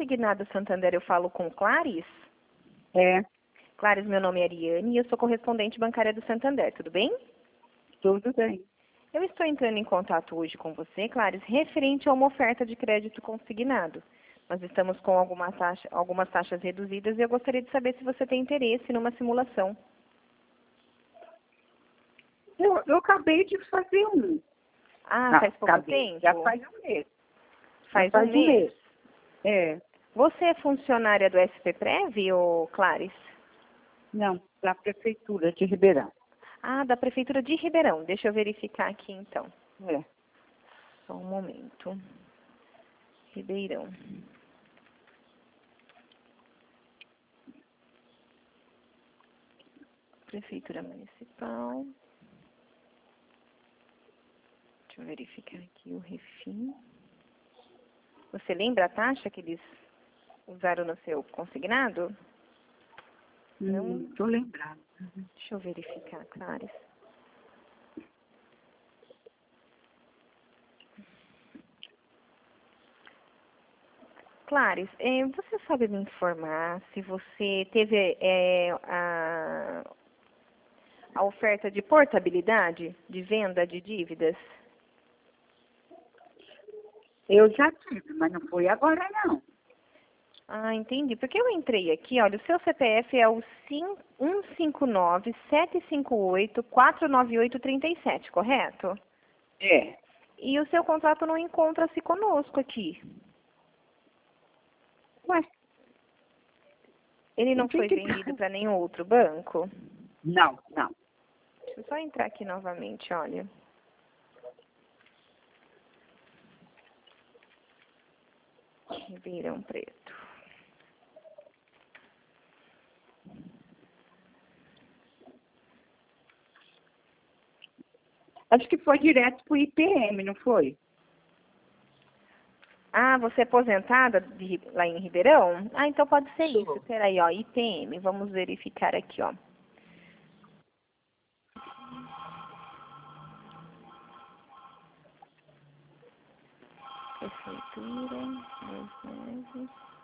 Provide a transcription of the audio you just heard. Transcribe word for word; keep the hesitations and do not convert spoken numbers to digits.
Consignado Santander, eu falo com Clarice? É, Clarice, meu nome é Ariane e eu sou correspondente bancária do Santander, tudo bem? tudo bem. Eu estou entrando em contato hoje com você, Clarice, referente a uma oferta de crédito consignado. Nós estamos com alguma taxa, algumas taxas reduzidas e eu gostaria de saber se você tem interesse numa simulação. Eu, eu acabei de fazer um. Ah, Não, faz pouco acabei. tempo? Já faz um mês. Faz, Já um mês? É. Você é funcionária do S P Prev, ou Clarice? Não, da Prefeitura de Ribeirão. Ah, da Prefeitura de Ribeirão. Deixa eu verificar aqui, então. É. Só um momento. Ribeirão. Prefeitura Municipal. Deixa eu verificar aqui o refim. Você lembra a taxa que eles usaram no seu consignado? Não. Hum, tô lembrando. Deixa eu verificar, Clarice. Clarice, eh, você sabe me informar se você teve eh, a, a oferta de portabilidade de venda de dívidas? Eu já tive, mas não foi agora, não. Ah, entendi. Porque eu entrei aqui, olha, o seu C P F é o um cinco nove, sete cinco oito, quatro nove oito, três sete, correto? É. E o seu contrato não encontra-se conosco aqui. Ué, Ele não não tem foi que... vendido para nenhum outro banco? Não, não. Deixa eu só entrar aqui novamente, olha. Ribeirão Preto. Acho que foi direto pro I P M, não foi? Ah, você é aposentada de, lá em Ribeirão? Ah, então pode ser Sou. isso. Peraí, ó, I P M. Vamos verificar aqui, ó. Prefeitura, dois meses.